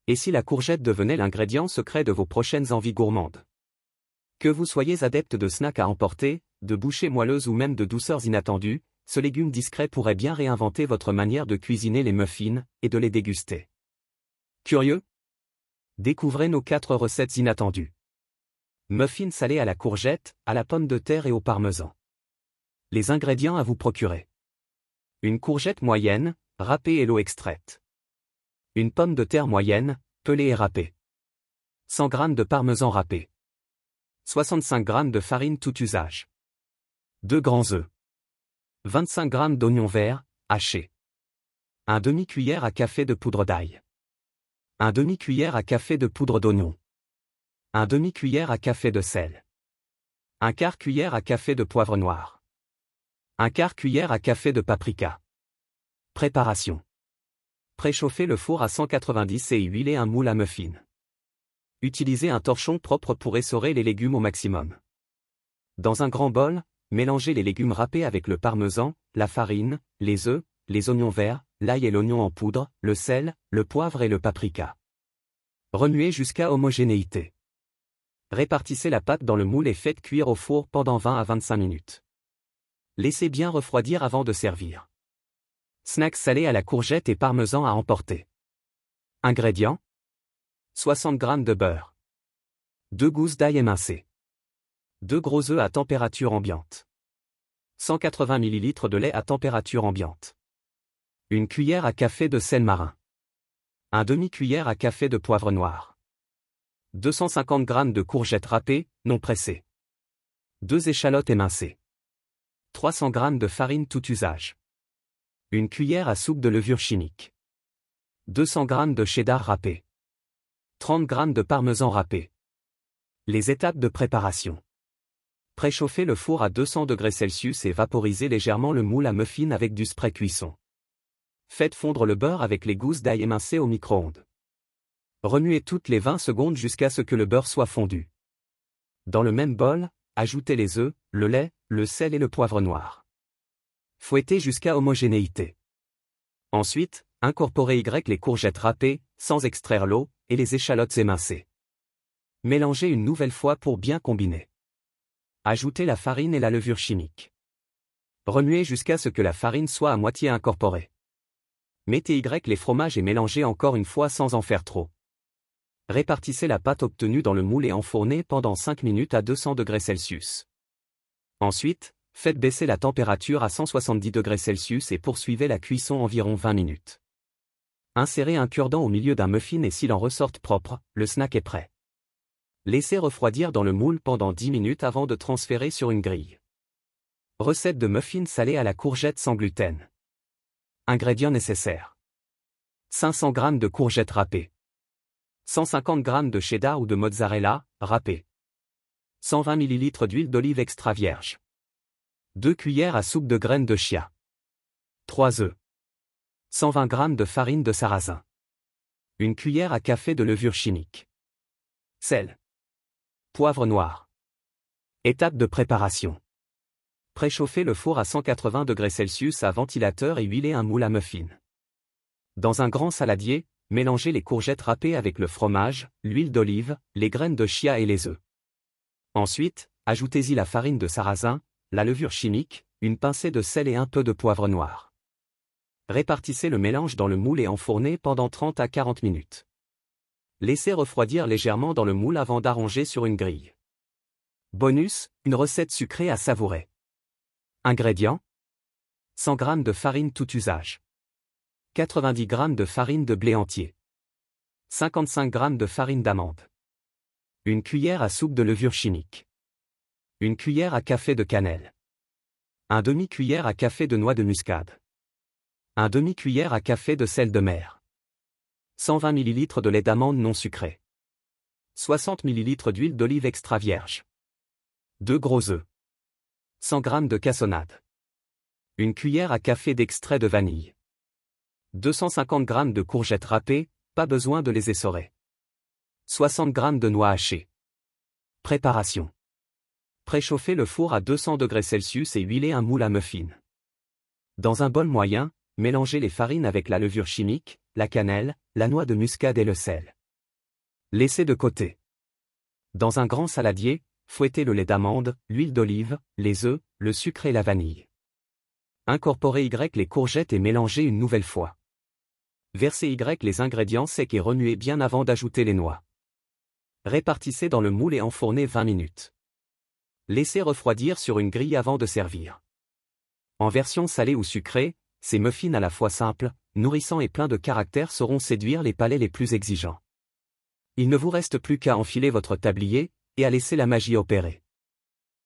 Et si la courgette devenait l'ingrédient secret de vos prochaines envies gourmandes? Que vous soyez adepte de snacks à emporter, de bouchées moelleuses ou même de douceurs inattendues, ce légume discret pourrait bien réinventer votre manière de cuisiner les muffins et de les déguster. Curieux? Découvrez nos 4 recettes inattendues. Muffins salés à la courgette, à la pomme de terre et au parmesan. Les ingrédients à vous procurer. Une courgette moyenne, râpée et l'eau extraite. Une pomme de terre moyenne, pelée et râpée. 100 g de parmesan râpé. 65 g de farine tout usage. 2 grands œufs. 25 g d'oignons verts, hachés. Un demi-cuillère à café de poudre d'ail. Un demi-cuillère à café de poudre d'oignon. Un demi-cuillère à café de sel. Un quart cuillère à café de poivre noir. Un quart cuillère à café de paprika. Préparation. Préchauffez le four à 190 et huilez un moule à muffins. Utilisez un torchon propre pour essorer les légumes au maximum. Dans un grand bol, mélangez les légumes râpés avec le parmesan, la farine, les œufs, les oignons verts, l'ail et l'oignon en poudre, le sel, le poivre et le paprika. Remuez jusqu'à homogénéité. Répartissez la pâte dans le moule et faites cuire au four pendant 20 à 25 minutes. Laissez bien refroidir avant de servir. Snacks salés à la courgette et parmesan à emporter. Ingrédients. 60 g de beurre. 2 gousses d'ail émincées. 2 gros œufs à température ambiante. 180 ml de lait à température ambiante. Une cuillère à café de sel marin. Un demi-cuillère à café de poivre noir. 250 g de courgettes râpées, non pressées. 2 échalotes émincées. 300 g de farine tout usage. Une cuillère à soupe de levure chimique. 200 g de cheddar râpé. 30 g de parmesan râpé. Les étapes de préparation. Préchauffez le four à 200 °C et vaporisez légèrement le moule à muffins avec du spray cuisson. Faites fondre le beurre avec les gousses d'ail émincées au micro-ondes. Remuez toutes les 20 secondes jusqu'à ce que le beurre soit fondu. Dans le même bol, ajoutez les œufs, le lait, le sel et le poivre noir. Fouettez jusqu'à homogénéité. Ensuite, incorporez les courgettes râpées, sans extraire l'eau, et les échalotes émincées. Mélangez une nouvelle fois pour bien combiner. Ajoutez la farine et la levure chimique. Remuez jusqu'à ce que la farine soit à moitié incorporée. Mettez les fromages et mélangez encore une fois sans en faire trop. Répartissez la pâte obtenue dans le moule et enfournez pendant 5 minutes à 200 °C. Ensuite, faites baisser la température à 170 °C et poursuivez la cuisson environ 20 minutes. Insérez un cure-dent au milieu d'un muffin et s'il en ressorte propre, le snack est prêt. Laissez refroidir dans le moule pendant 10 minutes avant de transférer sur une grille. Recette de muffins salés à la courgette sans gluten. Ingrédients nécessaires. 500 g de courgettes râpées. 150 g de cheddar ou de mozzarella, râpé. 120 ml d'huile d'olive extra vierge. 2 cuillères à soupe de graines de chia. 3 œufs. 120 g de farine de sarrasin. Une cuillère à café de levure chimique. Sel. Poivre noir. Étape de préparation. Préchauffez le four à 180 °C à ventilateur et huilez un moule à muffins. Dans un grand saladier, mélangez les courgettes râpées avec le fromage, l'huile d'olive, les graines de chia et les œufs. Ensuite, ajoutez-y la farine de sarrasin, la levure chimique, une pincée de sel et un peu de poivre noir. Répartissez le mélange dans le moule et enfournez pendant 30 à 40 minutes. Laissez refroidir légèrement dans le moule avant d'arronger sur une grille. Bonus, une recette sucrée à savourer. Ingrédients. 100 g de farine tout usage. 90 g de farine de blé entier. 55 g de farine d'amande. Une cuillère à soupe de levure chimique. Une cuillère à café de cannelle. Un demi-cuillère à café de noix de muscade. Un demi-cuillère à café de sel de mer. 120 ml de lait d'amande non sucré. 60 ml d'huile d'olive extra vierge. 2 gros œufs. 100 g de cassonade. Une cuillère à café d'extrait de vanille. 250 g de courgettes râpées, pas besoin de les essorer. 60 g de noix hachées. Préparation. Préchauffez le four à 200 °C et huilez un moule à muffins. Dans un bol moyen, mélangez les farines avec la levure chimique, la cannelle, la noix de muscade et le sel. Laissez de côté. Dans un grand saladier, fouettez le lait d'amande, l'huile d'olive, les œufs, le sucre et la vanille. Incorporez les courgettes et mélangez une nouvelle fois. Versez les ingrédients secs et remuez bien avant d'ajouter les noix. Répartissez dans le moule et enfournez 20 minutes. Laissez refroidir sur une grille avant de servir. En version salée ou sucrée, ces muffins à la fois simples, nourrissants et pleins de caractère sauront séduire les palais les plus exigeants. Il ne vous reste plus qu'à enfiler votre tablier et à laisser la magie opérer.